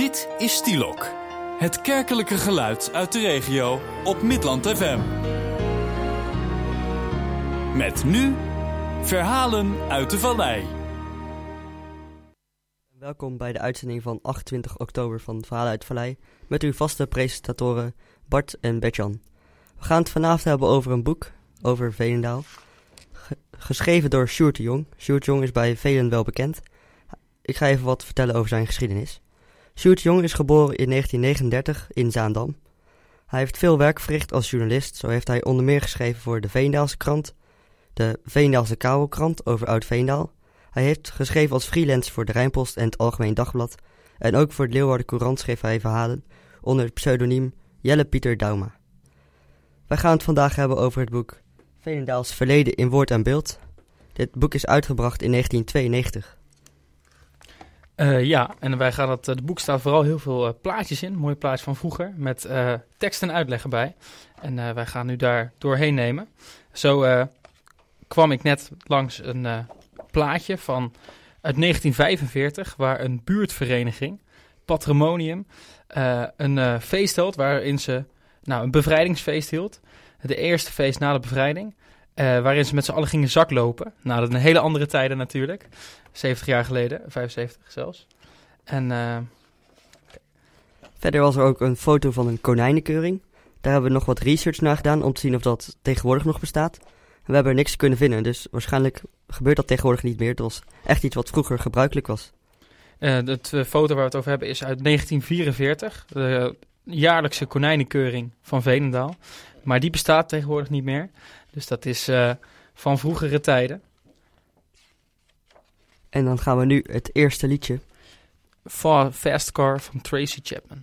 Dit is Stielok, het kerkelijke geluid uit de regio op Midland FM. Met nu verhalen uit de vallei. Welkom bij de uitzending van 28 oktober van Verhalen uit de Vallei met uw vaste presentatoren Bart en Bertjan. We gaan het vanavond hebben over een boek over Veenendaal, geschreven door Sjoerd de Jong. Sjoerd de Jong is bij velen wel bekend. Ik ga even wat vertellen over zijn geschiedenis. Sjoerd de Jong is geboren in 1939 in Zaandam. Hij heeft veel werk verricht als journalist. Zo heeft hij onder meer geschreven voor de Veendaalse krant, de Veendaalse Kabelkrant over Oud-Veendaal. Hij heeft geschreven als freelance voor de Rijnpost en het Algemeen Dagblad. En ook voor de Leeuwarden Courant schreef hij verhalen onder het pseudoniem Jelle Pieter Dauma. Wij gaan het vandaag hebben over het boek Veenendaals verleden in woord en beeld. Dit boek is uitgebracht in 1992. En wij gaan het boek staat vooral heel veel plaatjes in. Mooie plaatjes van vroeger met tekst en uitleg erbij. En wij gaan nu daar doorheen nemen. Zo kwam ik net langs een plaatje uit 1945... waar een buurtvereniging, Patrimonium, een feest hield waarin ze een bevrijdingsfeest hield. De eerste feest na de bevrijding. Waarin ze met z'n allen gingen zaklopen. Nou, dat is een hele andere tijden natuurlijk. 70 jaar geleden, 75 zelfs. En verder was er ook een foto van een konijnenkeuring. Daar hebben we nog wat research naar gedaan om te zien of dat tegenwoordig nog bestaat. We hebben er niks kunnen vinden, dus waarschijnlijk gebeurt dat tegenwoordig niet meer. Het was echt iets wat vroeger gebruikelijk was. De foto waar we het over hebben is uit 1944. De jaarlijkse konijnenkeuring van Veenendaal. Maar die bestaat tegenwoordig niet meer. Dus dat is van vroegere tijden. En dan gaan we nu het eerste liedje. Fast Car van Tracy Chapman.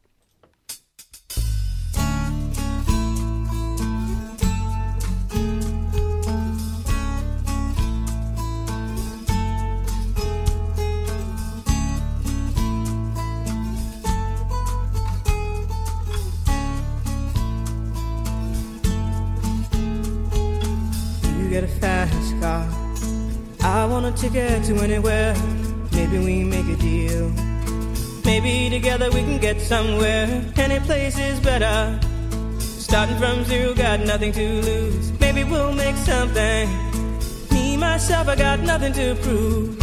Get a fast car. I want a ticket to anywhere. Maybe we make a deal. Maybe together we can get somewhere. Any place is better. Starting from zero, got nothing to lose. Maybe we'll make something. Me, myself, I got nothing to prove.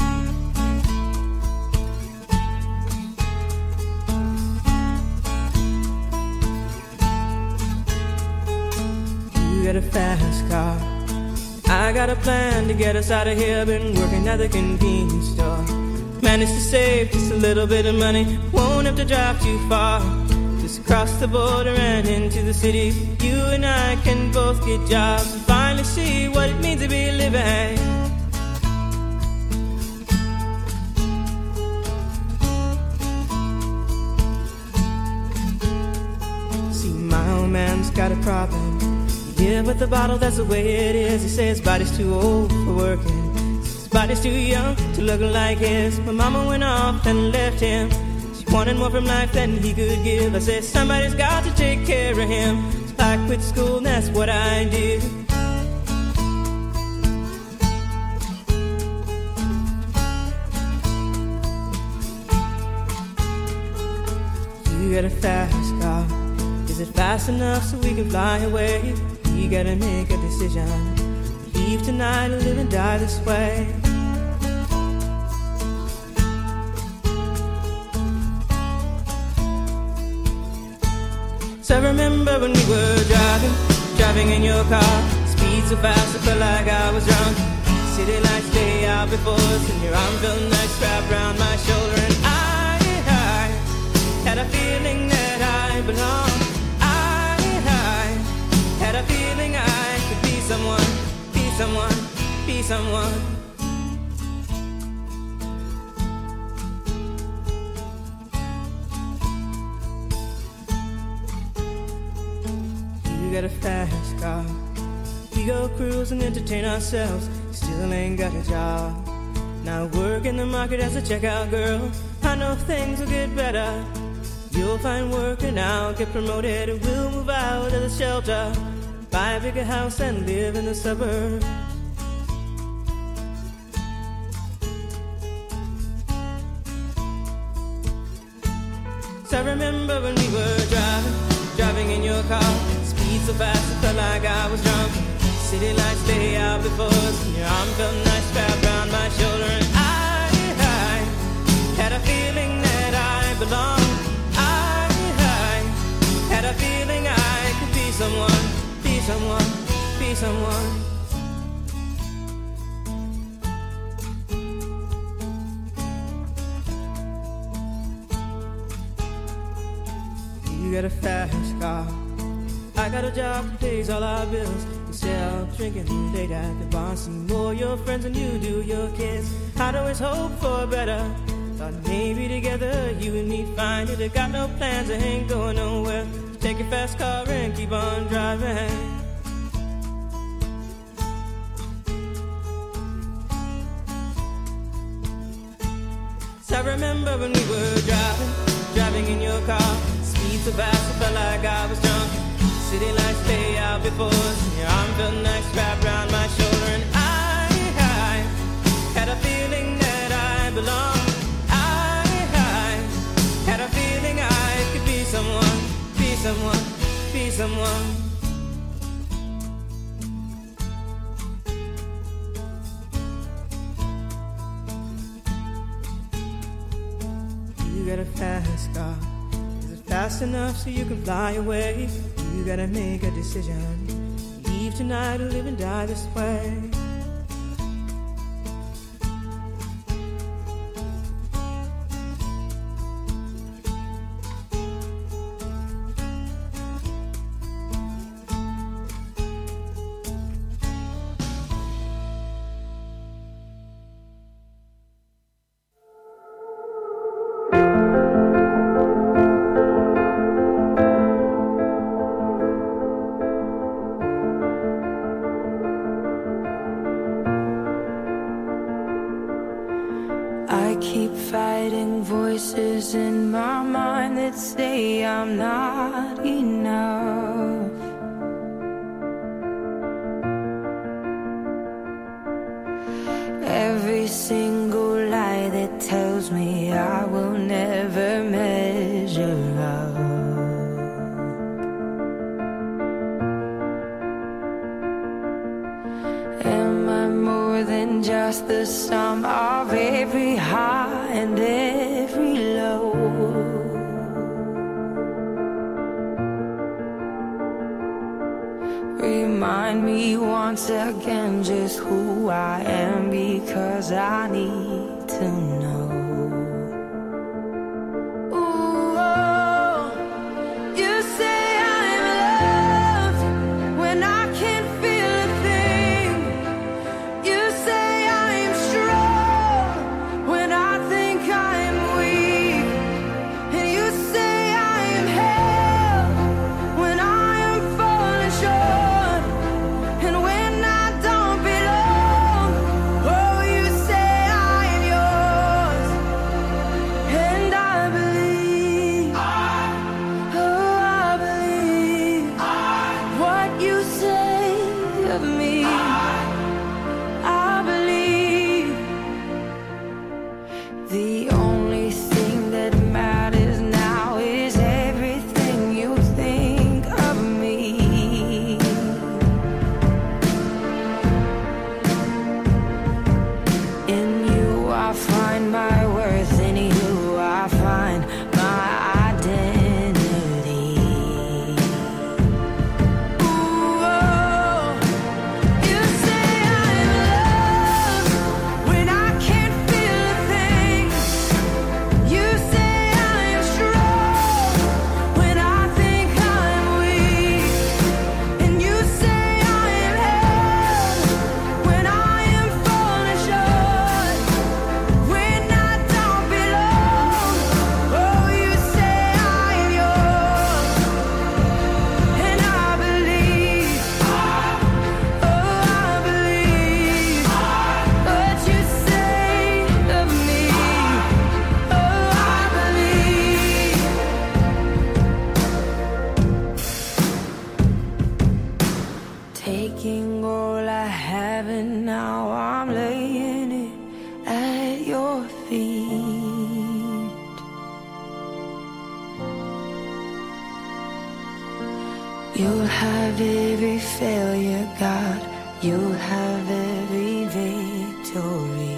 You get a fast car. I got a plan to get us out of here. Been working at the convenience store. Managed to save just a little bit of money. Won't have to drive too far. Just cross the border and into the city. You and I can both get jobs and finally see what it means to be living. See, my old man's got a problem. Yeah, with the bottle, that's the way it is. He says his body's too old for working. His body's too young to look like his. My mama went off and left him. She wanted more from life than he could give. I said, somebody's got to take care of him. So I quit school and that's what I did. You got a fast car. Is it fast enough so we can fly away? You gotta make a decision. Leave tonight or live and die this way. So I remember when we were driving in your car. Speed so fast I felt like I was drunk. City lights stay out before us, and your arm felt nice wrapped around my shoulder. And I had a feeling that I belonged. Had a feeling I could be someone, be someone, be someone. You got a fast car. We go cruise and entertain ourselves. Still ain't got a job. Now work in the market as a checkout girl. I know things will get better. You'll find work and I'll get promoted. And we'll move out of the shelter. Buy a bigger house and live in the suburbs. I remember when we were driving in your car. Speed so fast, it felt like I was drunk. City lights lay out before us, and your arm felt nice wrapped around my shoulder. And I had a feeling that I belonged. I had a feeling I could be someone, be someone, be someone. You got a fast car, I got a job that pays all our bills. You sell drinking late at the bar. See more your friends than you do your kids. I'd always hope for better. Thought maybe together you and me find it. I got no plans, I ain't going nowhere. So take your fast car and keep on driving. So I remember when we were driving in your car. Speed so fast, I felt like I was drunk. City lights lay out before us, and your arm felt nice wrapped around my shoulder. And I had a feeling that I belonged. I had a feeling I could be someone, be someone, be someone. You got a fast car. Is it fast enough so you can fly away? You gotta make a decision. Leave tonight or live and die this way. Keep fighting voices in my mind that say I'm not enough. Every single lie that tells me I will never measure up. Am I more than just the sum of every high and every low? Remind me once again just who I am, because I need to know. Oh, you say I am yours. You'll have every failure, God. You'll have every victory.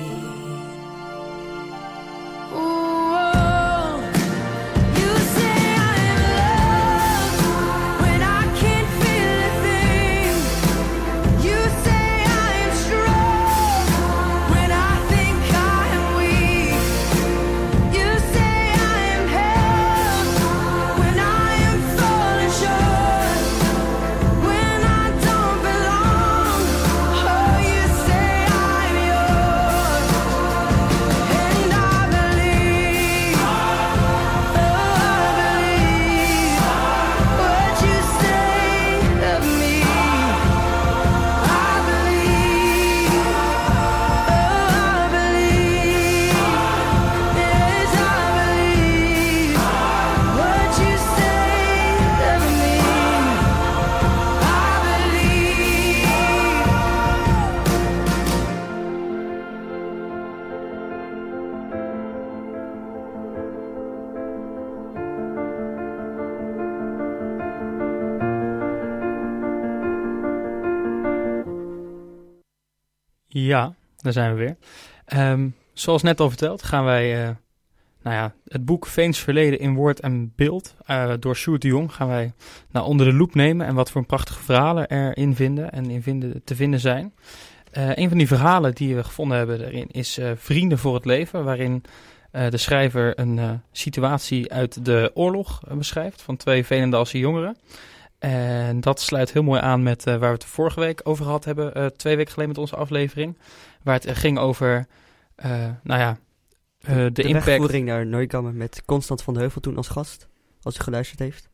Ja, daar zijn we weer. Zoals net al verteld gaan wij het boek Veens Verleden in woord en beeld door Sjoerd de Jong gaan wij onder de loep nemen en wat voor prachtige verhalen erin vinden en te vinden zijn. Een van die verhalen die we gevonden hebben daarin is Vrienden voor het Leven, waarin de schrijver een situatie uit de oorlog beschrijft van 2 Veenendaalse jongeren. En dat sluit heel mooi aan met waar we het vorige week over gehad hebben, 2 weken geleden met onze aflevering. Waar het ging over de impact. Wegvoering naar Neukammen met Constant van de Heuvel toen als gast, als u geluisterd heeft.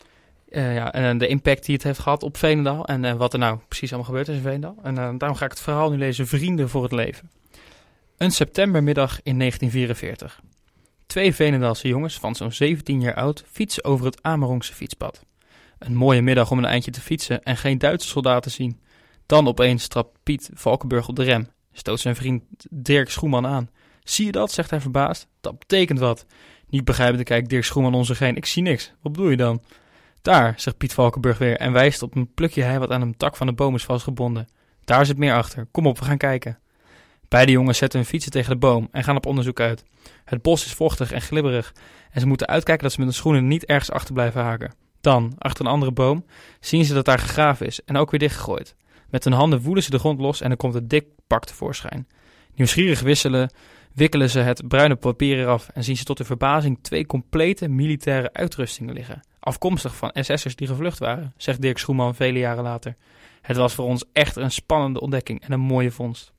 En de impact die het heeft gehad op Veenendaal en wat er nou precies allemaal gebeurd is in Veenendaal. En daarom ga ik het verhaal nu lezen, Vrienden voor het Leven. Een septembermiddag in 1944. 2 Veenendaalse jongens van zo'n 17 jaar oud fietsen over het Amerongse fietspad. Een mooie middag om een eindje te fietsen en geen Duitse soldaten zien. Dan opeens trapt Piet Valkenburg op de rem. Stoot zijn vriend Dirk Schoeman aan. Zie je dat, zegt hij verbaasd. Dat betekent wat. Niet begrijpend kijkt Dirk Schoeman om zich heen. Ik zie niks. Wat bedoel je dan? Daar, zegt Piet Valkenburg weer en wijst op een plukje hei wat aan een tak van de boom is vastgebonden. Daar zit meer achter. Kom op, we gaan kijken. Beide jongens zetten hun fietsen tegen de boom en gaan op onderzoek uit. Het bos is vochtig en glibberig en ze moeten uitkijken dat ze met hun schoenen niet ergens achter blijven haken. Dan, achter een andere boom, zien ze dat daar gegraven is en ook weer dichtgegooid. Met hun handen woelen ze de grond los en er komt een dik pak tevoorschijn. Nieuwsgierig wikkelen ze het bruine papier eraf en zien ze tot hun verbazing 2 complete militaire uitrustingen liggen. Afkomstig van SS'ers die gevlucht waren, zegt Dirk Schoeman vele jaren later. Het was voor ons echt een spannende ontdekking en een mooie vondst.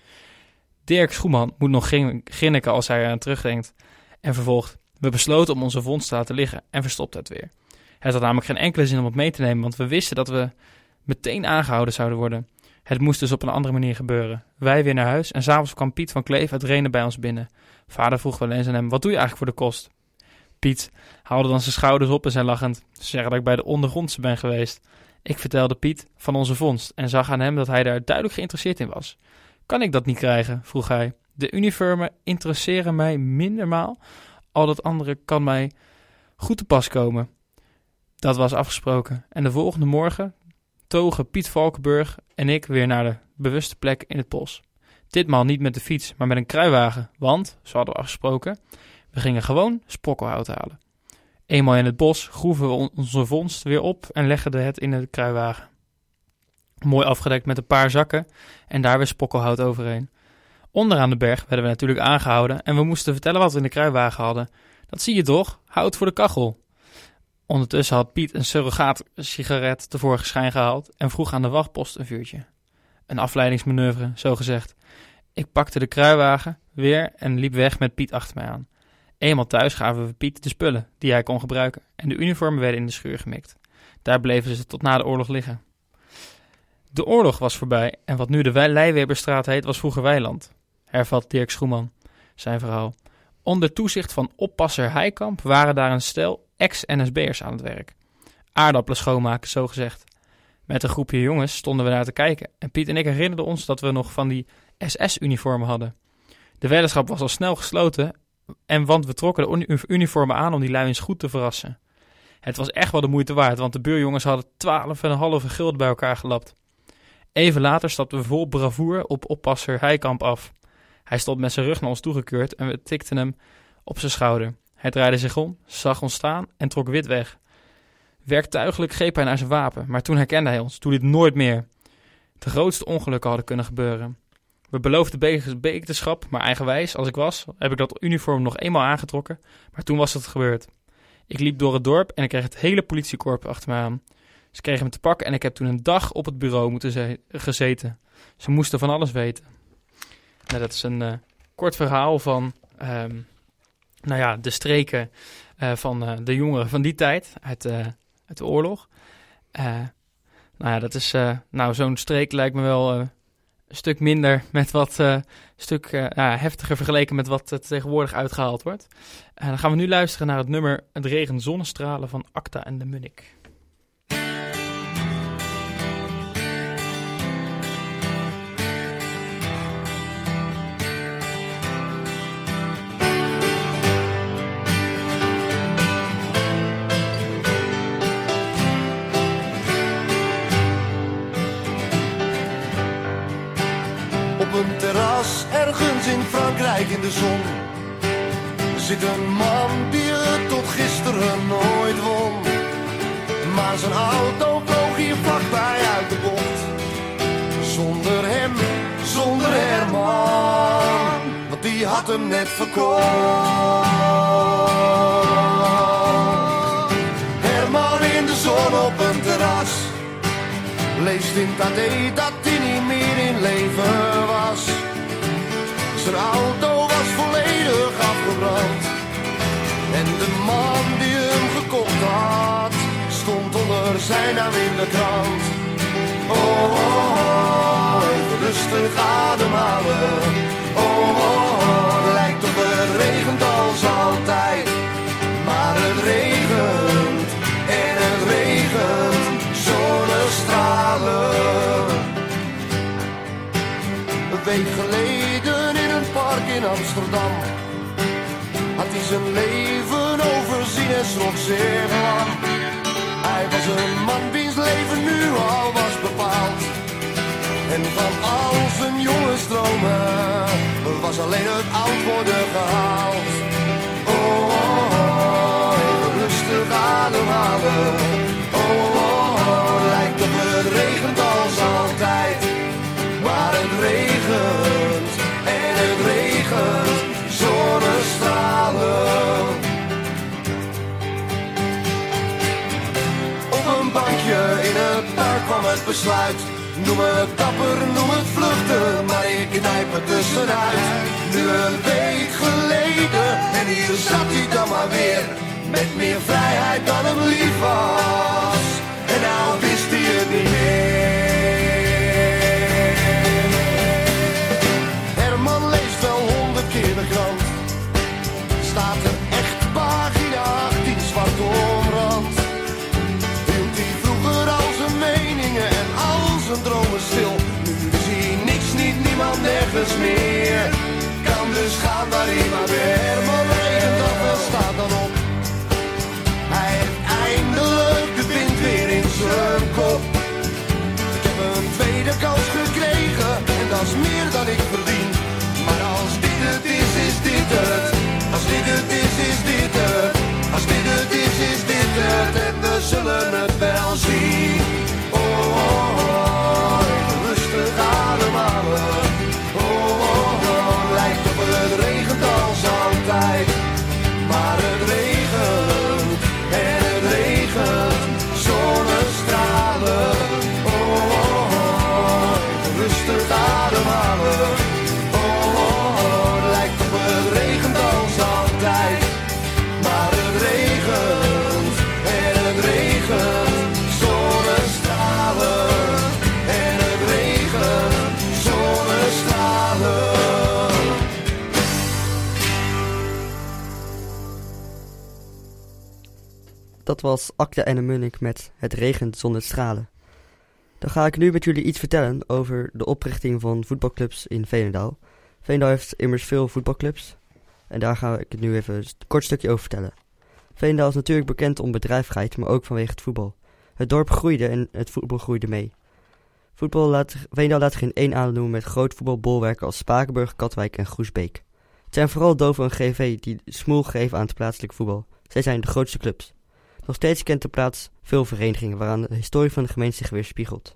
Dirk Schoeman moet nog grinniken als hij eraan terugdenkt en vervolgt. We besloten om onze vondst te laten liggen en verstopt het weer. Het had namelijk geen enkele zin om het mee te nemen, want we wisten dat we meteen aangehouden zouden worden. Het moest dus op een andere manier gebeuren. Wij weer naar huis en s'avonds kwam Piet van Kleef uit Renen bij ons binnen. Vader vroeg wel eens aan hem, wat doe je eigenlijk voor de kost? Piet haalde dan zijn schouders op en zei lachend, ze zeggen dat ik bij de ondergrondse ben geweest. Ik vertelde Piet van onze vondst en zag aan hem dat hij daar duidelijk geïnteresseerd in was. Kan ik dat niet krijgen? Vroeg hij. De uniformen interesseren mij mindermaal, al dat andere kan mij goed te pas komen. Dat was afgesproken en de volgende morgen togen Piet Valkenburg en ik weer naar de bewuste plek in het bos. Ditmaal niet met de fiets, maar met een kruiwagen, want, zo hadden we afgesproken, we gingen gewoon sprokkelhout halen. Eenmaal in het bos groeven we onze vondst weer op en legden het in de kruiwagen. Mooi afgedekt met een paar zakken en daar weer sprokkelhout overheen. Onderaan de berg werden we natuurlijk aangehouden en we moesten vertellen wat we in de kruiwagen hadden. Dat zie je toch? Hout voor de kachel. Ondertussen had Piet een surrogaat-sigaret tevoorschijn gehaald en vroeg aan de wachtpost een vuurtje. Een afleidingsmanoeuvre, zogezegd. Ik pakte de kruiwagen weer en liep weg met Piet achter mij aan. Eenmaal thuis gaven we Piet de spullen die hij kon gebruiken en de uniformen werden in de schuur gemikt. Daar bleven ze tot na de oorlog liggen. De oorlog was voorbij en wat nu de Leiweberstraat heet was vroeger weiland, hervat Dirk Schoeman zijn verhaal. Onder toezicht van oppasser Heikamp waren daar een stel ex-NSB'ers aan het werk. Aardappelen schoonmaken, zogezegd. Met een groepje jongens stonden we daar te kijken en Piet en ik herinnerden ons dat we nog van die SS-uniformen hadden. De weddenschap was al snel gesloten want we trokken de uniformen aan om die lui eens goed te verrassen. Het was echt wel de moeite waard, want de buurjongens hadden 12,5 gulden bij elkaar gelapt. Even later stapten we vol bravoer op oppasser Heikamp af. Hij stond met zijn rug naar ons toegekeurd en we tikten hem op zijn schouder. Hij draaide zich om, zag ons staan en trok wit weg. Werktuigelijk greep hij naar zijn wapen, maar toen herkende hij ons. Doe dit nooit meer. De grootste ongelukken hadden kunnen gebeuren. We beloofden beterschap, maar eigenwijs als ik was, heb ik dat uniform nog eenmaal aangetrokken, maar toen was het gebeurd. Ik liep door het dorp en ik kreeg het hele politiekorps achter me aan. Ze kregen me te pakken en ik heb toen een dag op het bureau moeten gezeten. Ze moesten van alles weten. Nou, dat is een kort verhaal van de streken van de jongeren van die tijd uit de oorlog. Dat is zo'n streek lijkt me wel een stuk minder met wat heftiger vergeleken met wat tegenwoordig uitgehaald wordt. Dan gaan we nu luisteren naar het nummer Het regent zonnestralen van Acta en de Munnik. Op een terras ergens in Frankrijk in de zon zit een man die het tot gisteren nooit won. Maar zijn auto vloog hier vlakbij uit de bocht. Zonder hem, zonder Herman, want die had hem net verkocht. Herman in de zon op een terras leest in het AD dat hij niet meer in leven was. Zijn auto was volledig afgebrand en de man die hem gekocht had stond onder zijn naam in de krant. Oh, even rustig ademhalen. Oh, lijkt op het regent als altijd, maar het regent en het regent zonnestralen. Een week geleden in een park in Amsterdam had hij zijn leven overzien en schrok zeer lang. Hij was een man wiens leven nu al was bepaald. En van al zijn jonge stromen was alleen het oud worden gehaald. Oh, even rustig ademhalen. Oh, lijkt op het regent als altijd, maar het regent en het regent zonnestralen. Op een bankje in het park kwam het besluit. Noem het dapper, noem het vluchten, maar ik knijp het tussenuit. Nu een week geleden en hier zat hij dan maar weer, met meer vrijheid dan hem lief was. En nou wist hij het niet meer. Herman leest wel 100 keer de krant. Staat er echt pagina 18 zwart omrand. Hield hij vroeger al zijn meningen en al zijn dromen stil. Nu zie hij niks, niemand, nergens meer. Kan dus gaan waar hij maar weer. Herman regent af en staat dan op. Hij heeft eindelijk de wind weer in zijn kop. Ik heb een tweede kans gekregen en dat is meer dan ik verdien. Maar als dit het is, is dit het. Als dit het is, is dit het. Als dit het is dit het. En we zullen het wel zien. Oh, even rustig ademhalen. Oh, lijkt op het regent als altijd, maar het regent en het regent zonnestralen. Oh, even rustig ademhalen. Oh, lijkt op het regent als altijd, maar het regent en het regent zonnestralen. En het regent zonnestralen. Dat was Acta en de Munnik met Het regent zonder stralen. Dan ga ik nu met jullie iets vertellen over de oprichting van voetbalclubs in Veenendaal. Veenendaal heeft immers veel voetbalclubs en daar ga ik het nu even een kort stukje over vertellen. Veenendaal is natuurlijk bekend om bedrijvigheid, maar ook vanwege het voetbal. Het dorp groeide en het voetbal groeide mee. Veenendaal laat zich in één adem noemen met groot voetbalbolwerken als Spakenburg, Katwijk en Groesbeek. Het zijn vooral Dovo en GV die smoel geven aan het plaatselijk voetbal. Zij zijn de grootste clubs. Nog steeds kent de plaats veel verenigingen waaraan de historie van de gemeente zich weer spiegelt.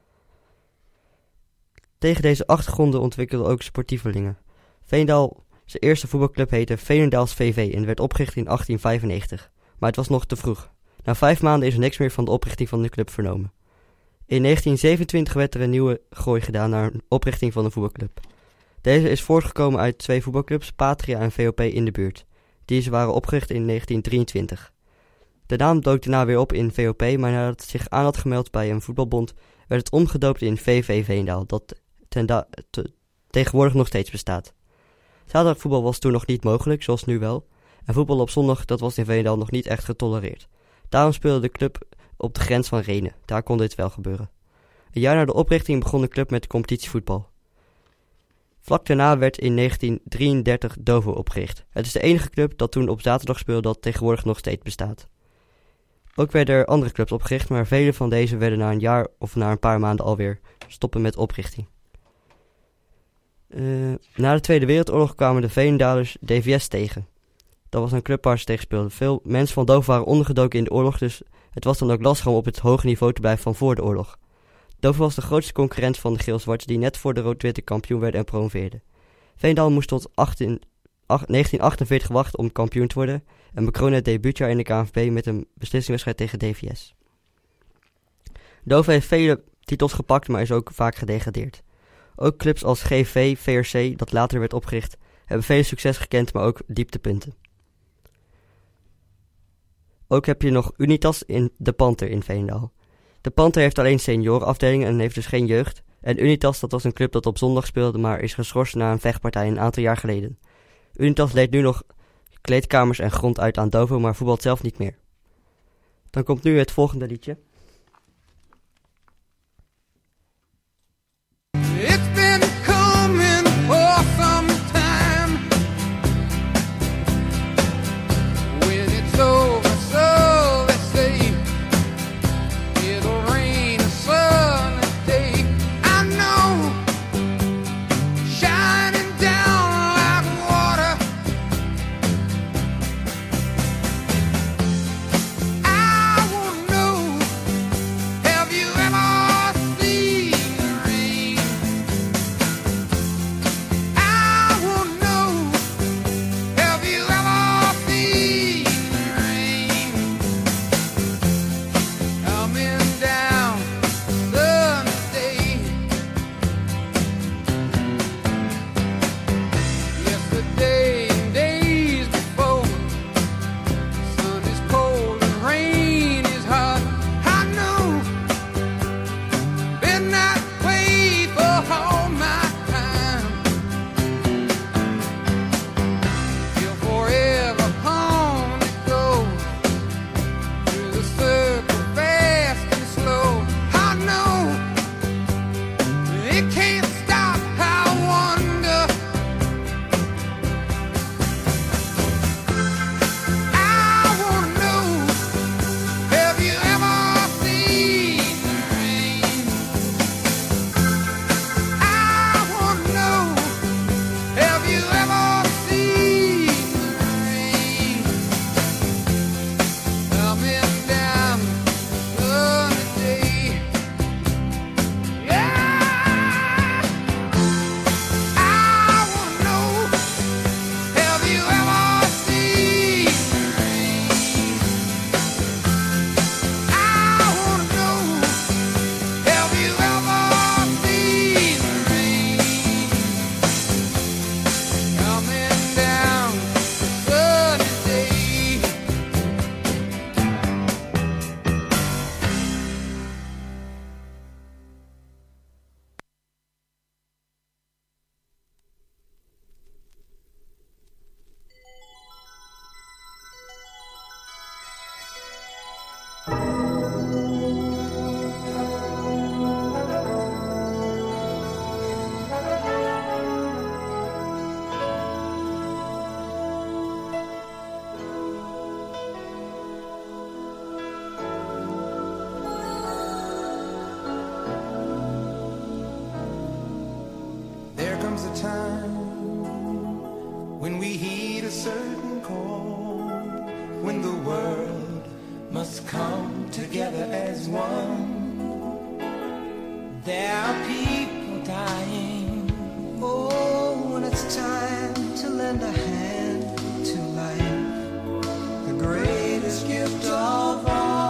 Tegen deze achtergronden ontwikkelden ook sportievelingen. Veenendaal, zijn eerste voetbalclub heette Veenendaals VV en werd opgericht in 1895. Maar het was nog te vroeg. Na 5 maanden is er niks meer van de oprichting van de club vernomen. In 1927 werd er een nieuwe gooi gedaan naar een oprichting van een voetbalclub. Deze is voortgekomen uit 2 voetbalclubs, Patria en VOP in de buurt. Deze waren opgericht in 1923. De naam dook daarna weer op in VOP, maar nadat het zich aan had gemeld bij een voetbalbond, werd het omgedoopt in VV Veenendaal, dat tegenwoordig nog steeds bestaat. Zaterdagvoetbal was toen nog niet mogelijk, zoals nu wel, en voetbal op zondag dat was in Veenendaal nog niet echt getolereerd. Daarom speelde de club op de grens van Rhenen, daar kon dit wel gebeuren. Een jaar na de oprichting begon de club met competitievoetbal. Vlak daarna werd in 1933 Dovo opgericht. Het is de enige club dat toen op zaterdag speelde dat tegenwoordig nog steeds bestaat. Ook werden er andere clubs opgericht, maar vele van deze werden na een jaar of na een paar maanden alweer stoppen met oprichting. Na de Tweede Wereldoorlog kwamen de Veenendalers DVS tegen. Dat was een club waar ze tegen speelden. Veel mensen van Dovo waren ondergedoken in de oorlog, dus het was dan ook lastig om op het hoge niveau te blijven van voor de oorlog. Dovo was de grootste concurrent van de Geel-Zwarte die net voor de rood-witte kampioen werden en promoveerden. Veenendaal moest tot 1948 wachten om kampioen te worden en bekroonde het debuutjaar in de KNVB met een beslissingswedstrijd tegen DVS. Dovo heeft vele titels gepakt, maar is ook vaak gedegradeerd. Ook clubs als GV, VRC, dat later werd opgericht, hebben veel succes gekend, maar ook dieptepunten. Ook heb je nog Unitas in de Panther in Veenendaal. De Panther heeft alleen seniorenafdelingen en heeft dus geen jeugd. En Unitas, dat was een club dat op zondag speelde, maar is geschorst na een vechtpartij een aantal jaar geleden. Unitas leent nu nog kleedkamers en grond uit aan Dovo, maar voetbalt zelf niet meer. Dan komt nu het volgende liedje. It's been coming for some time. When it's over, so they say it'll rain a sunny day. I know, shining down like water. I wanna know time when we heed a certain call, when the world must come together as one. There are people dying. Oh, when it's time to lend a hand to life, the greatest gift of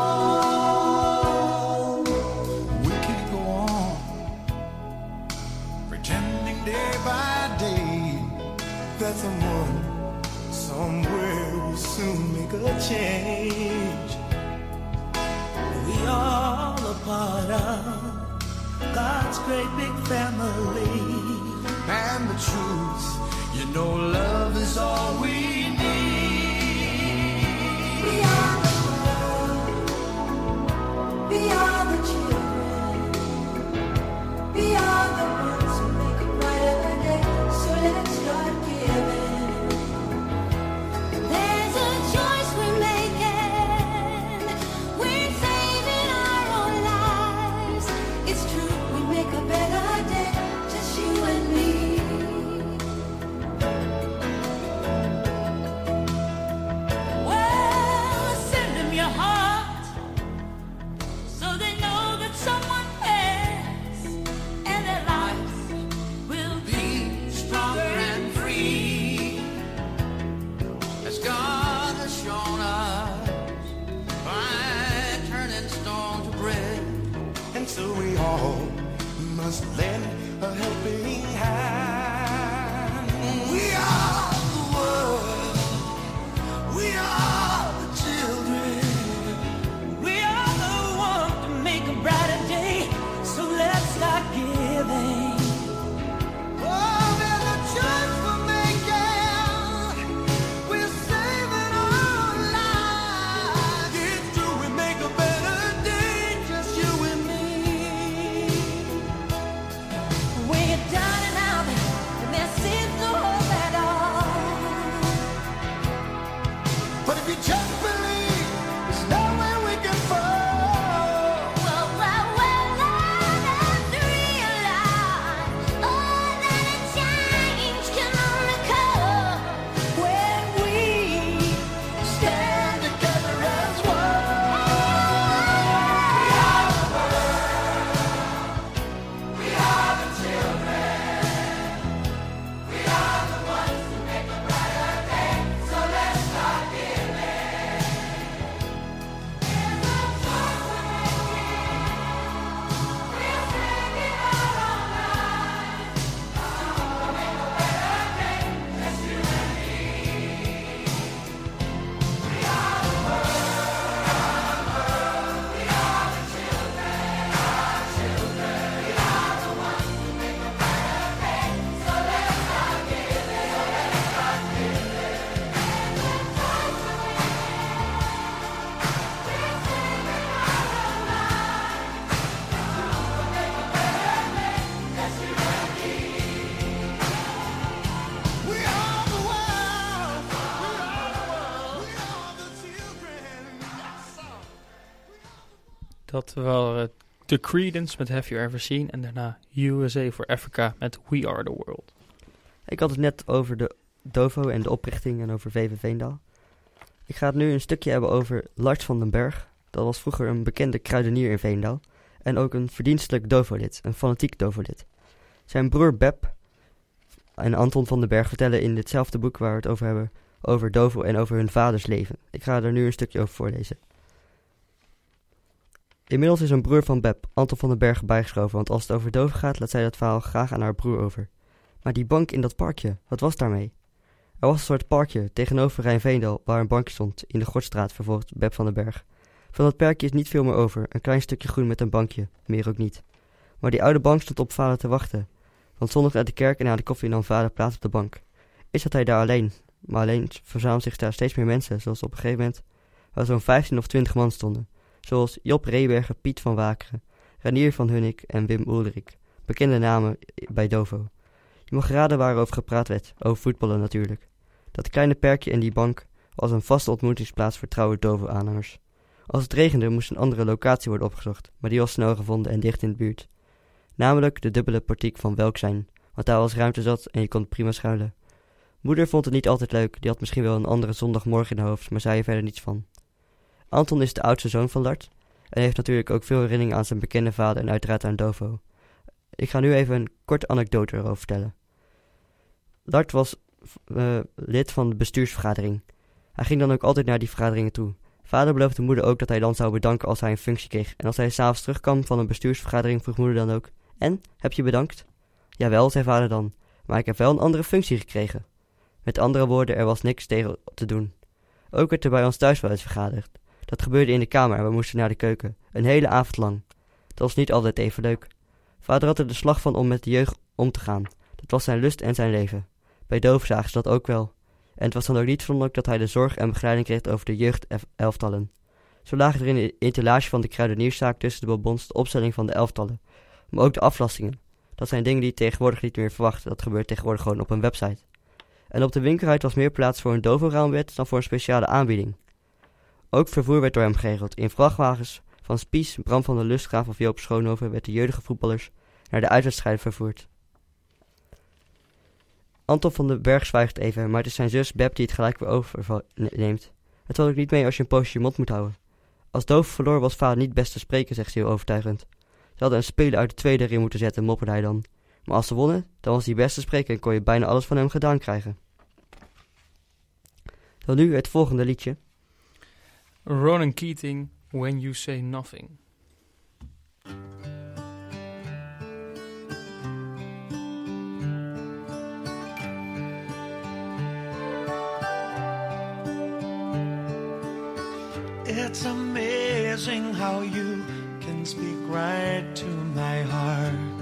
all. We can't go on pretending day by day that someone somewhere will soon make a change. We all a part of God's great big family. And the truth, you know, love is all we need. We are the world. We are the children. We are the ones who make a brighter day. So let's start giving. There's a choice we're making. We're saving our own lives. It's true, we make a better day, just you and me. Well, send them your heart, so they know that someone cares, and their lives will be Stronger and free, as God has shown us, by turning stone to bread. And so we all must lend a helping hand. We are the world. We are the children. We are the ones to make a brighter day. So let's start giving. Oh, there's a choice we're making. We're saving our lives. It's true, we make a better day, just you and me. when you're down and out, and there seems no hope at all. But if you just believe, there's nowhere we can fall. Well, learn and realize, oh, that a change can only come When we stand together as one. We are the children. We are the ones who make a brighter day. So let's start giving. There's a choice we're making. We're saving our own lives. So we'll make a better day, just you and me. We are the world. We are the children. Our children. We are the ones who make a brighter day. So let's start giving. So let's start giving. There's a choice we're making. We're saving our own lives. We'll make a better day, just you and me. We are the world. We are the world. We are the children. Yes, sir. Dat wel The Creedence met Have You Ever Seen en daarna USA for Africa met We Are The World. Ik had het net over de DOVO en de oprichting en over VV Veendal. Ik ga het nu een stukje hebben over Lars van den Berg. Dat was vroeger een bekende kruidenier in Veendal. En ook een verdienstelijk DOVO-lid, een fanatiek DOVO-lid. Zijn broer Beb en Anton van den Berg vertellen in ditzelfde boek waar we het over hebben, over DOVO en over hun vaders leven. Ik ga er nu een stukje over voorlezen. Inmiddels is een broer van Beb, Anton van den Berg, bijgeschoven, want als het over DOVO gaat, laat zij dat verhaal graag aan haar broer over. Maar die bank in dat parkje, wat was daarmee? Er was een soort parkje tegenover Rijn Veendal waar een bankje stond in de Gortstraat, vervolgt Beb van den Berg. Van dat perkje is niet veel meer over, een klein stukje groen met een bankje, meer ook niet. Maar die oude bank stond op vader te wachten, want zondag uit de kerk en na de koffie nam vader plaats op de bank. Is dat hij daar alleen, maar alleen verzamelden zich daar steeds meer mensen, zoals op een gegeven moment waar zo'n 15 of 20 man stonden. Zoals Job Reberger, Piet van Wakeren, Ranier van Hunnik en Wim Ulrik, bekende namen bij DOVO. Je mag raden waarover gepraat werd, over voetballen natuurlijk. Dat kleine perkje en die bank was een vaste ontmoetingsplaats voor trouwe DOVO-aanhangers. Als het regende moest een andere locatie worden opgezocht, maar die was snel gevonden en dicht in de buurt. Namelijk de dubbele portiek van Welkzijn, want daar was ruimte zat en je kon prima schuilen. Moeder vond het niet altijd leuk, die had misschien wel een andere zondagmorgen in haar hoofd, maar zei er verder niets van. Anton is de oudste zoon van Lart en heeft natuurlijk ook veel herinneringen aan zijn bekende vader en uiteraard aan Dovo. Ik ga nu even een korte anekdote erover vertellen. Lart was lid van de bestuursvergadering. Hij ging dan ook altijd naar die vergaderingen toe. Vader beloofde moeder ook dat hij dan zou bedanken als hij een functie kreeg. En als hij 's avonds terugkwam van een bestuursvergadering vroeg moeder dan ook: "En, heb je bedankt?" "Jawel," zei vader dan, "maar ik heb wel een andere functie gekregen." Met andere woorden, er was niks tegen te doen. Ook werd er bij ons thuis wel eens vergaderd. Dat gebeurde in de kamer en we moesten naar de keuken. Een hele avond lang. Dat was niet altijd even leuk. Vader had er de slag van om met de jeugd om te gaan. Dat was zijn lust en zijn leven. Bij Doof zagen ze dat ook wel. En het was dan ook niet verwonderlijk dat hij de zorg en begeleiding kreeg over de jeugdelftallen. Zo lagen er in de etalage van de kruidenierszaak tussen de bonbons de opstelling van de elftallen. Maar ook de aflastingen. Dat zijn dingen die je tegenwoordig niet meer verwacht. Dat gebeurt tegenwoordig gewoon op een website. En op de winkelruit was meer plaats voor een Dovo-raamwet dan voor een speciale aanbieding. Ook vervoer werd door hem geregeld. In vrachtwagens van Spies, Bram van der Lustgraaf of Joop Schoonhoven werd de jeugdige voetballers naar de uitwedstrijden vervoerd. Anton van den Berg zwijgt even, maar het is zijn zus Beb die het gelijk weer overneemt. Het valt ook niet mee als je een poosje je mond moet houden. Als Doof verloor was vader niet best te spreken, zegt ze heel overtuigend. Ze hadden een speler uit de tweede erin moeten zetten, mopperde hij dan. Maar als ze wonnen, dan was hij best te spreken en kon je bijna alles van hem gedaan krijgen. Dan nu het volgende liedje. Ronan Keating, When You Say Nothing. It's amazing how you can speak right to my heart.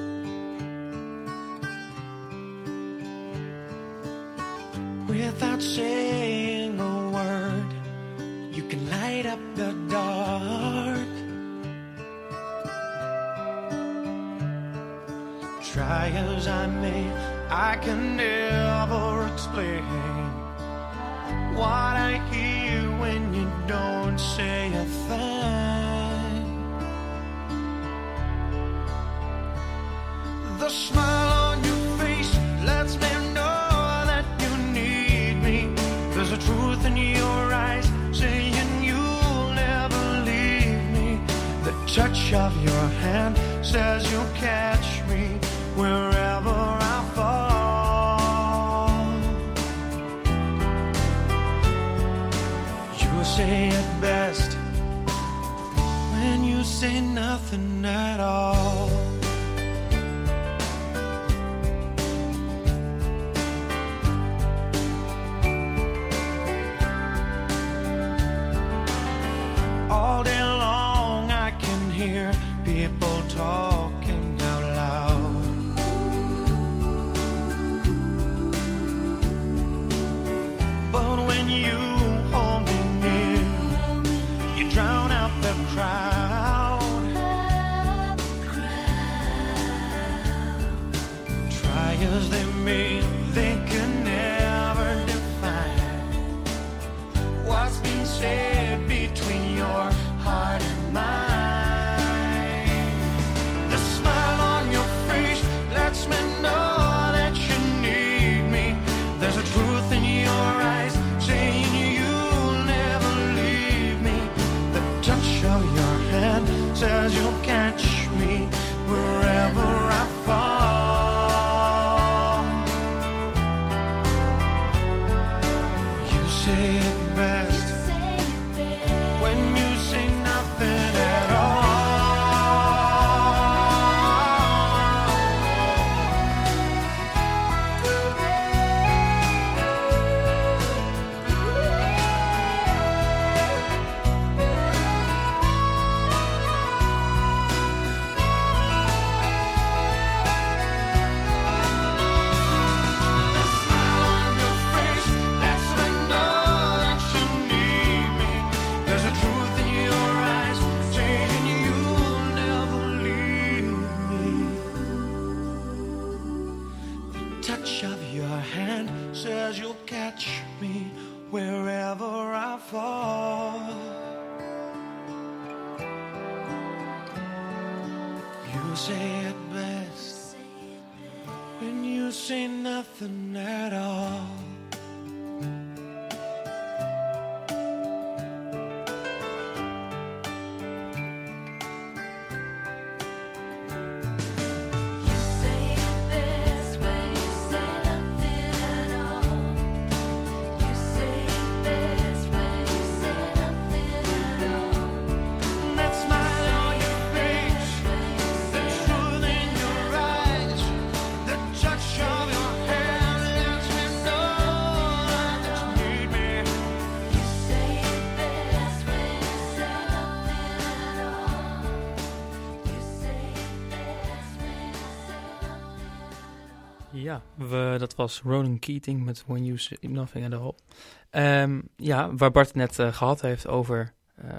Without saying a word, you can light up the dark. Try as I may, I can never explain what I hear when you don't say a thing. The smile on your face lets me know that you need me. There's a truth in your eyes saying you'll never leave me. The touch of your hand says you'll catch me wherever I fall. You say it best when you say nothing at all. All day long I can hear people talking out loud. But when you hold me near, you drown out the crowd. Try as they may, they can never define what's been said between your heart and mine. The smile on your face lets me know that you need me. There's a truth in your eyes saying you'll never leave me. The touch of your hand says you'll catch me wherever I fall. You say it best when you say nothing at all. The smile on your face lets me know that you need me. There's a truth in your eyes saying you'll never leave me. The touch of your hand says you'll catch me wherever I fall. You say it best when this ain't nothing at all. Ja, dat was Ronan Keating met When You Say Nothing at All. Waar Bart het net gehad heeft over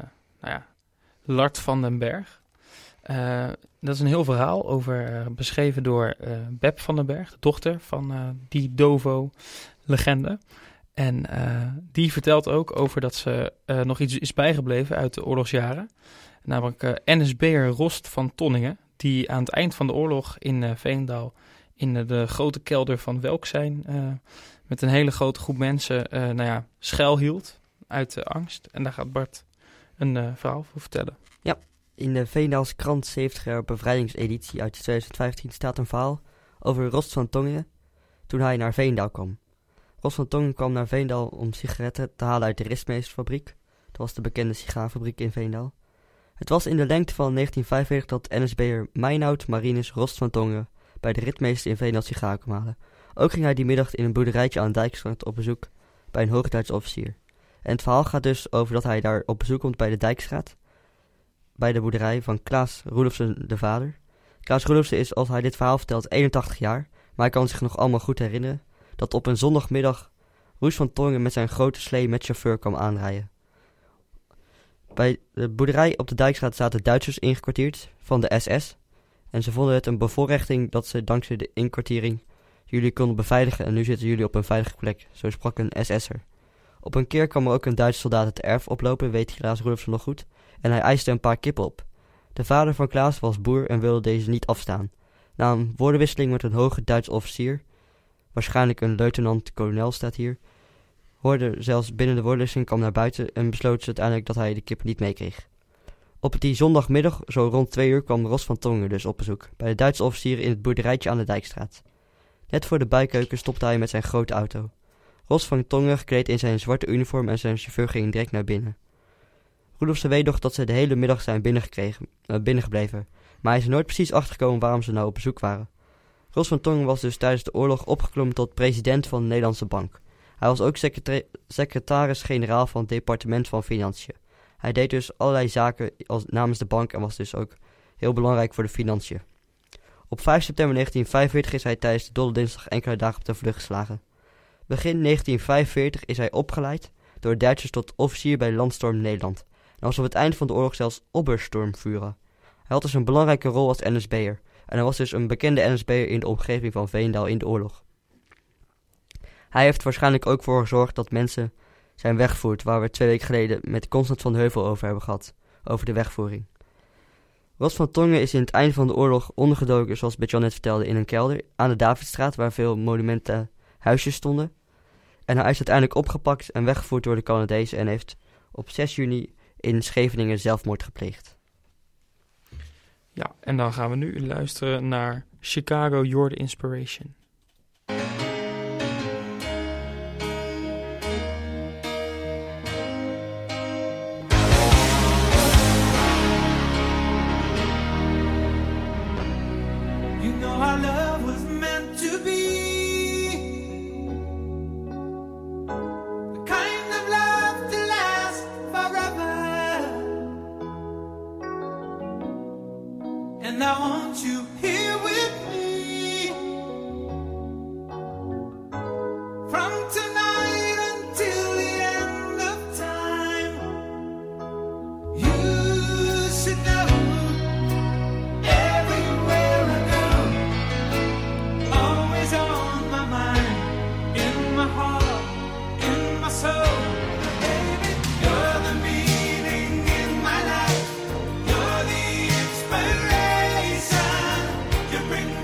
Lart van den Berg. Dat is een heel verhaal over, beschreven door Beb van den Berg, de dochter van die Dovo-legende. En die vertelt ook over dat ze nog iets is bijgebleven uit de oorlogsjaren. Namelijk NSB'er Rost van Tonningen, die aan het eind van de oorlog in Veenendaal in de grote kelder van Welkzijn met een hele grote groep mensen schuilhield uit de angst. En daar gaat Bart een verhaal voor vertellen. Ja, in de Veendaalse krant 70 jaar bevrijdingseditie uit 2015 staat een verhaal over Rost van Tonningen toen hij naar Veenendaal kwam. Rost van Tonningen kwam naar Veenendaal om sigaretten te halen uit de Ristmeestersfabriek. Dat was de bekende sigaarfabriek in Veenendaal. Het was in de lengte van 1945 dat NSB'er Meinoud Marinus Rost van Tonningen bij de ritmeester in Veenendaal sigaar kwam halen. Ook ging hij die middag in een boerderijtje aan de Dijkstraat op bezoek bij een Hoogduits officier. En het verhaal gaat dus over dat hij daar op bezoek komt bij de Dijkstraat, bij de boerderij van Klaas Roelofsen de vader. Klaas Roelofsen is, als hij dit verhaal vertelt, 81 jaar, maar hij kan zich nog allemaal goed herinneren dat op een zondagmiddag Roes van Tonningen met zijn grote slee met chauffeur kwam aanrijden. Bij de boerderij op de Dijkstraat zaten Duitsers ingekwartierd van de SS. En ze vonden het een bevoorrechting dat ze dankzij de inkwartiering jullie konden beveiligen en nu zitten jullie op een veilige plek, zo sprak een SS'er. Op een keer kwam er ook een Duitse soldaat het erf oplopen, weet Klaas Roelofsen nog goed, en hij eiste een paar kippen op. De vader van Klaas was boer en wilde deze niet afstaan. Na een woordenwisseling met een hoge Duitse officier, waarschijnlijk een luitenant-kolonel staat hier, hoorde zelfs binnen de woordenwisseling, kwam naar buiten en besloot ze uiteindelijk dat hij de kippen niet meekreeg. Op die zondagmiddag, zo rond 2 uur, kwam Rost van Tonningen dus op bezoek bij de Duitse officier in het boerderijtje aan de Dijkstraat. Net voor de bijkeuken stopte hij met zijn grote auto. Rost van Tonningen, gekleed in zijn zwarte uniform en zijn chauffeur gingen direct naar binnen. Roelofsen weet nog dat ze de hele middag zijn binnengebleven, maar hij is er nooit precies achtergekomen waarom ze nou op bezoek waren. Rost van Tonningen was dus tijdens de oorlog opgeklommen tot president van de Nederlandse Bank. Hij was ook secretaris-generaal van het departement van Financiën. Hij deed dus allerlei zaken namens de bank en was dus ook heel belangrijk voor de financiën. Op 5 september 1945 is hij tijdens de Dolle Dinsdag enkele dagen op de vlucht geslagen. Begin 1945 is hij opgeleid door de Duitsers tot officier bij de Landstorm Nederland. En was op het einde van de oorlog zelfs Obersturmführer. Hij had dus een belangrijke rol als NSB'er. En hij was dus een bekende NSB'er in de omgeving van Veenendaal in de oorlog. Hij heeft waarschijnlijk ook voor gezorgd dat mensen zijn weggevoerd, waar we 2 weken geleden met Constant van Heuvel over hebben gehad, over de wegvoering. Rost van Tonningen is in het einde van de oorlog ondergedoken, zoals Bert-Jan net vertelde, in een kelder aan de Davidstraat, waar veel monumenten huisjes stonden. En hij is uiteindelijk opgepakt en weggevoerd door de Canadezen en heeft op 6 juni in Scheveningen zelfmoord gepleegd. Ja, en dan gaan we nu luisteren naar Chicago, You're the Inspiration. Our love was meant to be the kind of love to last forever. And I want you here with me from tonight until the end of time. You should know everywhere I go, always on my mind, in my heart, in my soul. Baby, you're the meaning in my life. You're the inspiration. You bring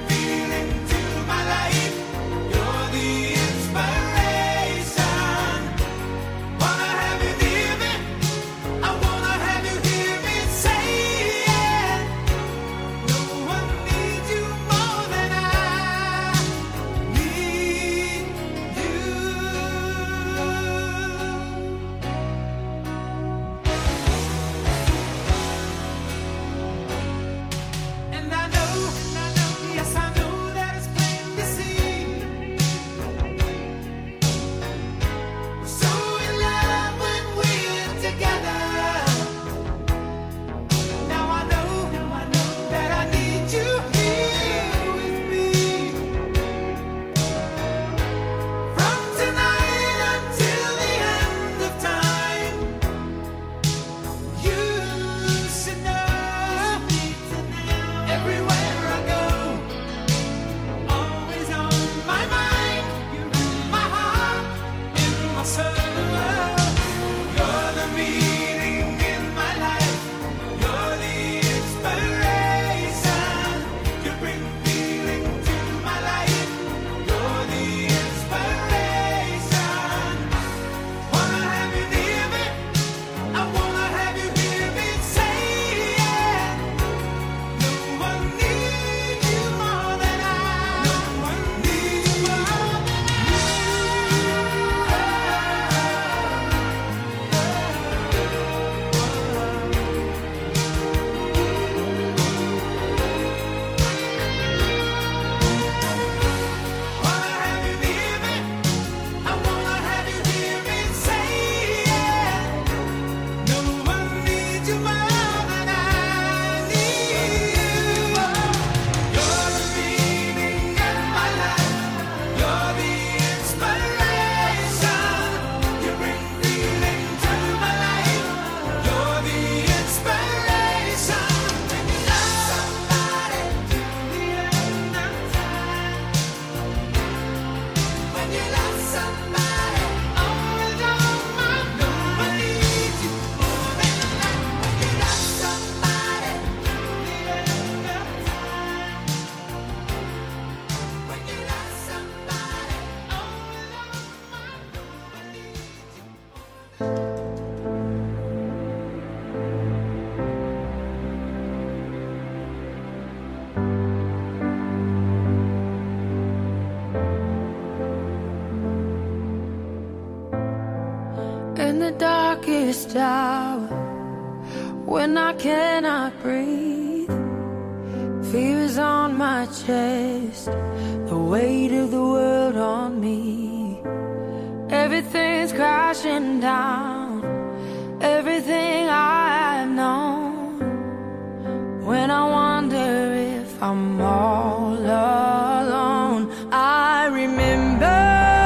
darkest hour, when I cannot breathe, fear is on my chest, the weight of the world on me. Everything's crashing down, everything I've known. When I wonder if I'm all alone, I remember.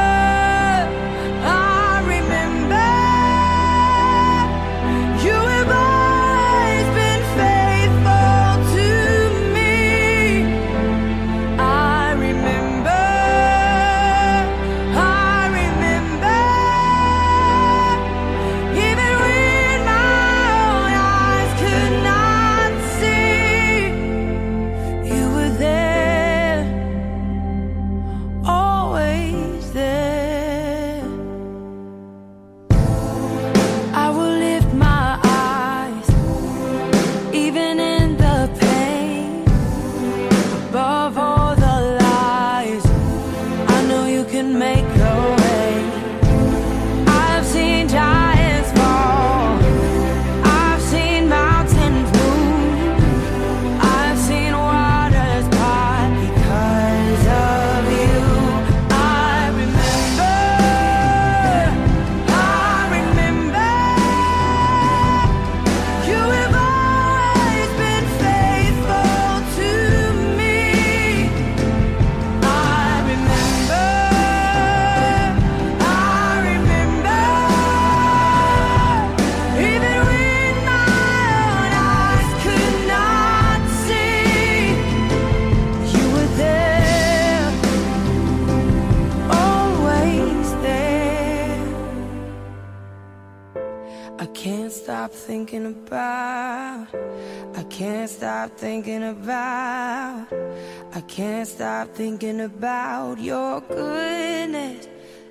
Thinking about, I can't stop thinking about, I can't stop thinking about your goodness,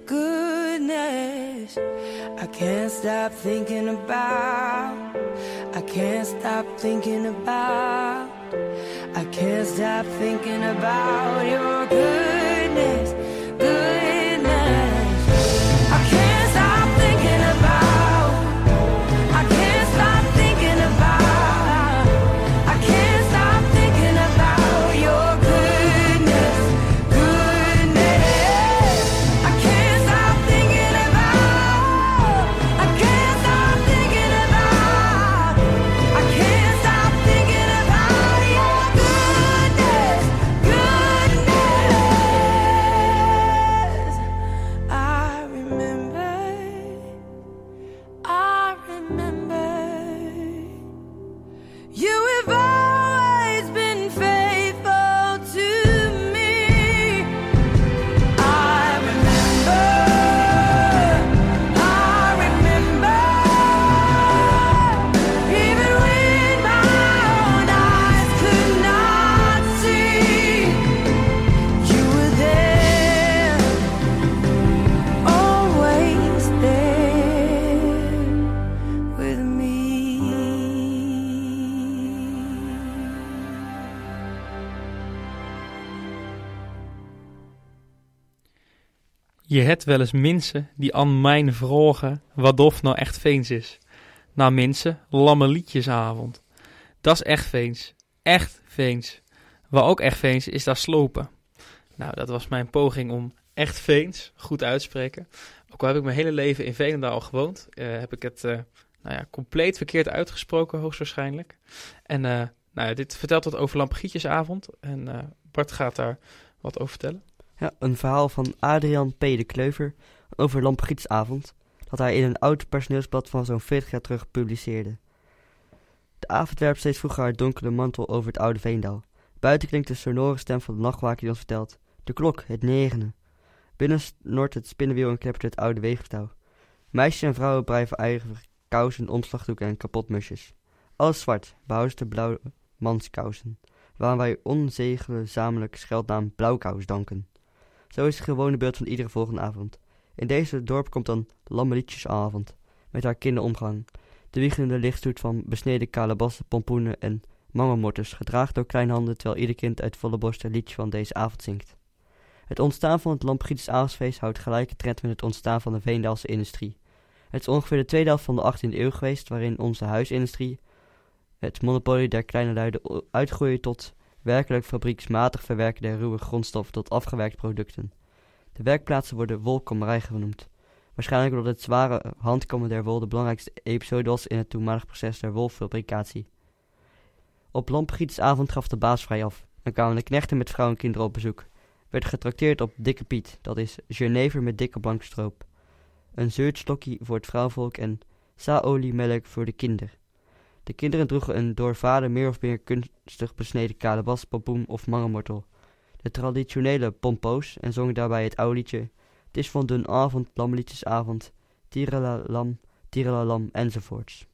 goodness. I can't stop thinking about, I can't stop thinking about, I can't stop thinking about your goodness, goodness. I can't stop thinking about. Je het wel eens mensen die aan mijn vragen wat of nou echt veens is. Nou mensen, lammelietjesavond. Dat is echt veens. Echt veens. Wat ook echt veens is dat slopen. Nou, dat was mijn poging om echt veens goed uit te spreken. Ook al heb ik mijn hele leven in Veenendaal gewoond, heb ik het compleet verkeerd uitgesproken hoogstwaarschijnlijk. En dit vertelt wat over Lampegietjesavond. En Bart gaat daar wat over vertellen. Ja, een verhaal van Adrian P. de Kleuver over Lampegietjesavond, dat hij in een oud personeelsblad van zo'n 40 jaar terug publiceerde. De avond werpt steeds vroeger haar donkere mantel over het oude Veendaal. Buiten klinkt de sonore stem van de nachtwaker die ons vertelt: de klok, het 9. Binnen snort het spinnenwiel en kleppert het oude weefgetouw. Meisjes en vrouwen blijven eigen kousen, omslagdoeken en kapotmusjes. Alles zwart, behouden de blauwe manskousen, waaraan wij onzegenzamelijk scheldnaam blauwkous danken. Zo is het gewone beeld van iedere volgende avond. In deze dorp komt dan Lammelietjesavond, met haar kinderomgang. De wiegelende lichtstoet van besneden kalebassen, pompoenen en mammermotters, gedragen door kleine handen, terwijl ieder kind uit volle borst een liedje van deze avond zingt. Het ontstaan van het Lampegietjesavondfeest houdt gelijke trend met het ontstaan van de Veendaalse industrie. Het is ongeveer de tweede helft van de 18e eeuw geweest waarin onze huisindustrie het monopolie der kleine luiden uitgroeide tot werkelijk fabrieksmatig verwerken der ruwe grondstoffen tot afgewerkte producten. De werkplaatsen worden wolkammerij genoemd. Waarschijnlijk omdat het zware handkammen der wol de belangrijkste episode was in het toenmalige proces der wolfabricatie. Op lampengietersavond gaf de baas vrij af. Dan kwamen de knechten met vrouwen en kinderen op bezoek. Werd getrakteerd op dikke piet, dat is jenever met dikke blanke stroop. Een zeurtstokkie voor het vrouwenvolk en saoliemelk voor de kinderen. De kinderen droegen een door vader meer of meer kunstig besneden kalebas, pompoen of mangelwortel. De traditionele pompoos en zongen daarbij het oude liedje: "Het is van dun avond, lamliedjesavond, tierelalam enzovoorts."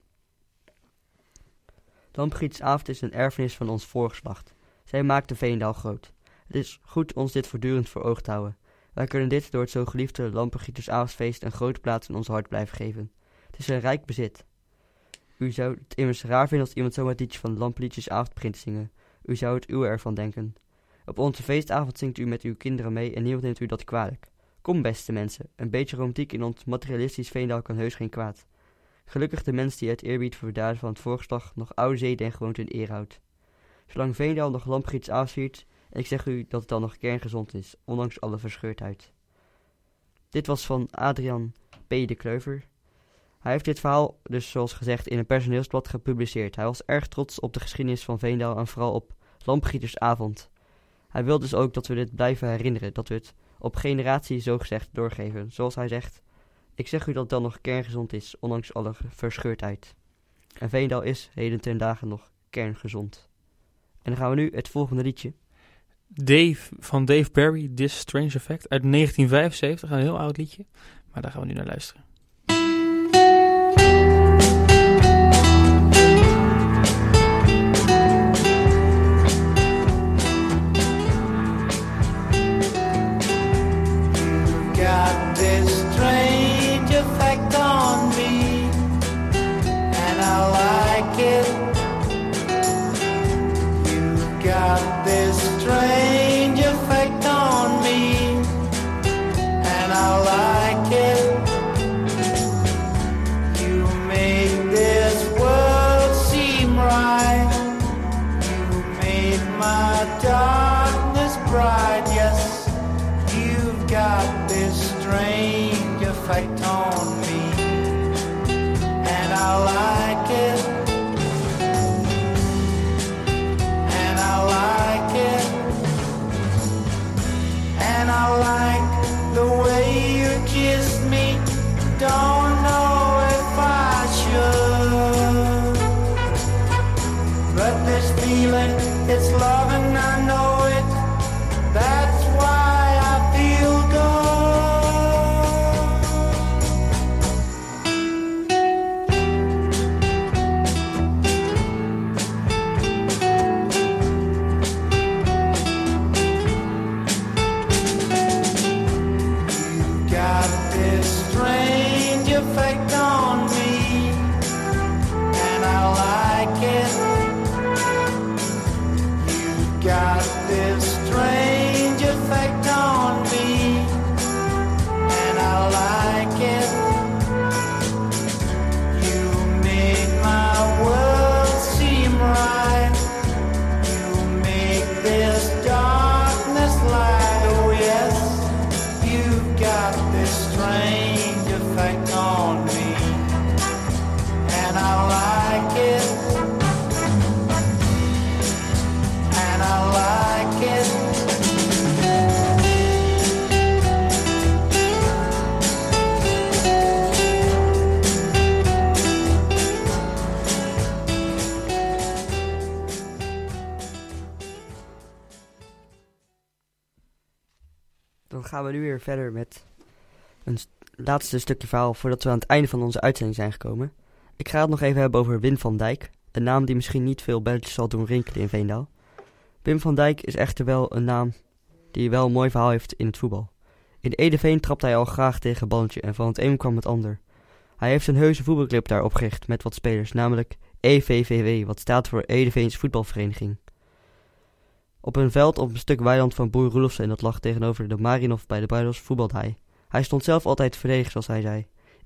Lampengietersavond is een erfenis van ons voorgeslacht. Zij maakte Veenendaal groot. Het is goed ons dit voortdurend voor oog te houden. Wij kunnen dit door het zo geliefde Lampengietersavondfeest een grote plaats in ons hart blijven geven. Het is een rijk bezit. U zou het immers raar vinden als iemand zomaar het liedje van de Lampengietersavond begint te zingen. U zou het uwe ervan denken. Op onze feestavond zingt u met uw kinderen mee en niemand neemt u dat kwalijk. Kom beste mensen, een beetje romantiek in ons materialistisch Veenendaal kan heus geen kwaad. Gelukkig de mens die uit eerbied voor de daden van het voorgeslacht nog oude zeden en gewoonten in eer houdt. Zolang Veenendaal nog Lampengietersavond viert, en ik zeg u dat het dan nog kerngezond is, ondanks alle verscheurdheid. Dit was van Adrian P. de Kleuver. Hij heeft dit verhaal dus zoals gezegd in een personeelsblad gepubliceerd. Hij was erg trots op de geschiedenis van Veenendaal en vooral op Lampengietersavond. Hij wil dus ook dat we dit blijven herinneren, dat we het op generatie zogezegd doorgeven. Zoals hij zegt, ik zeg u dat het dan nog kerngezond is, ondanks alle verscheurdheid. En Veenendaal is heden ten dagen nog kerngezond. En dan gaan we nu het volgende liedje. Van Dave Barry, This Strange Effect, uit 1975, een heel oud liedje. Maar daar gaan we nu naar luisteren. Got this strange effect on me, and I like it. You've got this strange effect on me, and I like it. You make this world seem right. You made my darkness bright. Yes, you've got this strange effect on me, and I like it, and I like it, and I like the way you kiss me. Don't know if I should, but this feeling, it's love and I know it. That's why I feel good. You've got this strange effect on me, and I like it. You've got this strange effect on me, and I like it. You made my world seem right. You make this darkness light. Oh yes, you've got this strange effect on me, and I like it, and I like it. Dan gaan we nu weer verder met een laatste stukje verhaal voordat we aan het einde van onze uitzending zijn gekomen. Ik ga het nog even hebben over Wim van Dijk, een naam die misschien niet veel belletjes zal doen rinkelen in Veenendaal. Wim van Dijk is echter wel een naam die wel een mooi verhaal heeft in het voetbal. In Edeveen trapte hij al graag tegen een balletje en van het een kwam het ander. Hij heeft een heuse voetbalclub daar opgericht met wat spelers, namelijk EVVW, wat staat voor Edeveens Voetbalvereniging. Op een veld op een stuk weiland van boer Roelofsen, en dat lag tegenover de Marienhof bij de Bruilos, voetbalde hij. Hij stond zelf altijd verdedigen, zoals hij zei.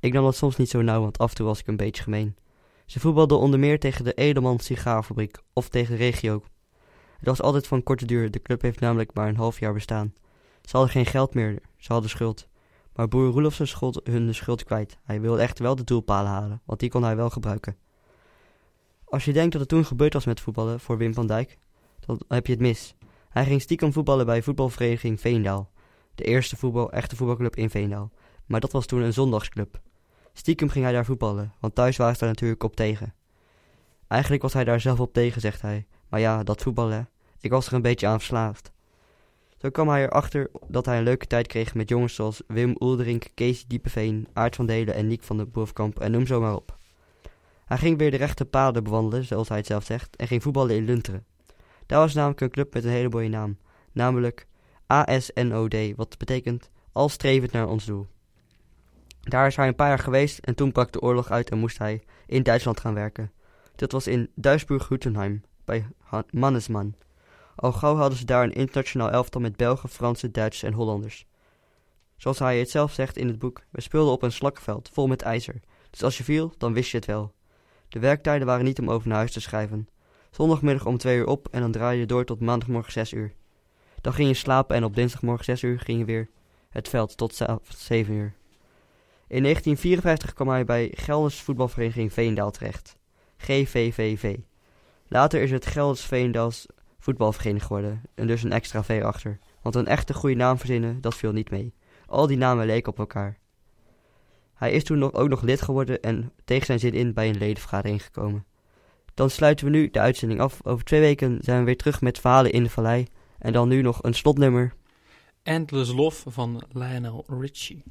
Ik nam dat soms niet zo nauw, want af en toe was ik een beetje gemeen. Ze voetbalden onder meer tegen de Edelman Sigaarfabriek of tegen Regio. Het was altijd van korte duur, de club heeft namelijk maar een half jaar bestaan. Ze hadden geen geld meer, ze hadden schuld. Maar boer Roelofsen schold hun de schuld kwijt. Hij wilde echt wel de doelpalen halen, want die kon hij wel gebruiken. Als je denkt dat het toen gebeurd was met voetballen voor Wim van Dijk, dan heb je het mis. Hij ging stiekem voetballen bij voetbalvereniging Veendaal. De eerste echte voetbalclub in Veendaal. Maar dat was toen een zondagsclub. Stiekem ging hij daar voetballen, want thuis waren ze daar natuurlijk op tegen. Eigenlijk was hij daar zelf op tegen, zegt hij. Maar ja, dat voetballen, ik was er een beetje aan verslaafd. Zo kwam hij erachter dat hij een leuke tijd kreeg met jongens zoals Wim Oelderink, Kees Diepeveen, Aart van Delen en Niek van de Bovenkamp en noem zo maar op. Hij ging weer de rechte paden bewandelen, zoals hij het zelf zegt, en ging voetballen in Lunteren. Daar was namelijk een club met een hele mooie naam, namelijk ASNOD, wat betekent al strevend naar ons doel. Daar is hij een paar jaar geweest en toen brak de oorlog uit en moest hij in Duitsland gaan werken. Dat was in Duisburg-Huttenheim, bij Mannesman. Al gauw hadden ze daar een internationaal elftal met Belgen, Fransen, Duitsers en Hollanders. Zoals hij het zelf zegt in het boek, we speelden op een slakkenveld vol met ijzer. Dus als je viel, dan wist je het wel. De werktijden waren niet om over naar huis te schrijven. Zondagmiddag om 2 uur op en dan draaide je door tot maandagmorgen 6 uur. Dan ging je slapen en op dinsdagmorgen 6 uur ging je weer het veld tot 7 uur. In 1954 kwam hij bij Gelders voetbalvereniging Veendaal terecht. GVVV. Later is het Gelders Veendaals voetbalvereniging geworden en dus een extra V achter. Want een echte goede naam verzinnen, dat viel niet mee. Al die namen leken op elkaar. Hij is toen ook nog lid geworden en tegen zijn zin in bij een ledenvergadering gekomen. Dan sluiten we nu de uitzending af. Over 2 weken zijn we weer terug met Verhalen in de Vallei. En dan nu nog een slotnummer. Endless Love van Lionel Richie.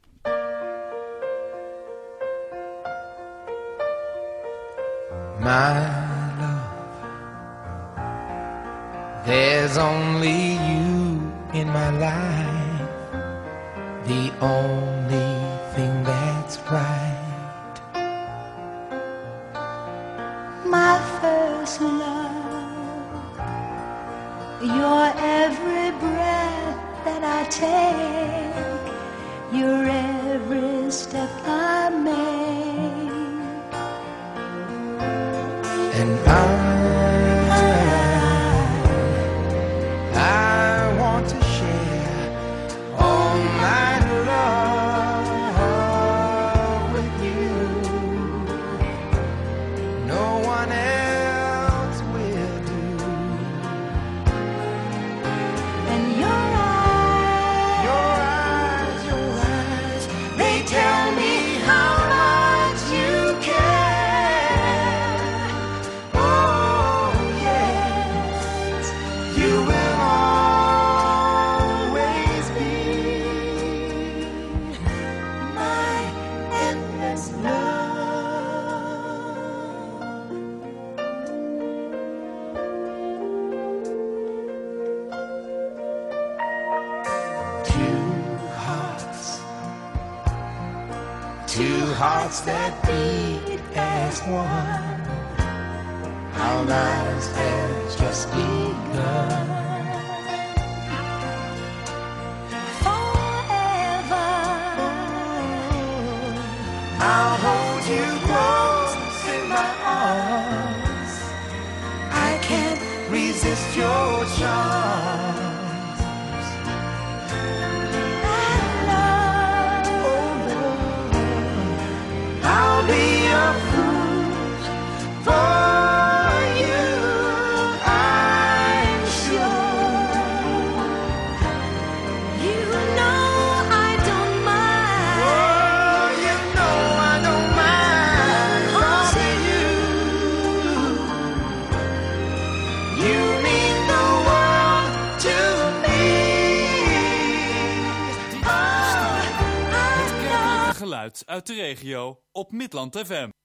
My love, there's only you in my life, the only thing that's right. My first love, your every breath that I take, your every step I make. And I want to share all my love with you. No one else will do. And your eyes, they tell me how much you care. Oh yes, you will always be my endless love. Two hearts that beat as one. Our lives have just begun. Forever, I'll hold you close in my arms. I can't resist your charms. I'll be a fool for you, I'm sure. you know I don't mind. Oh, you know I don't mind loving you. You mean the world to me. Het kerkelijke geluid uit de regio op Midland FM.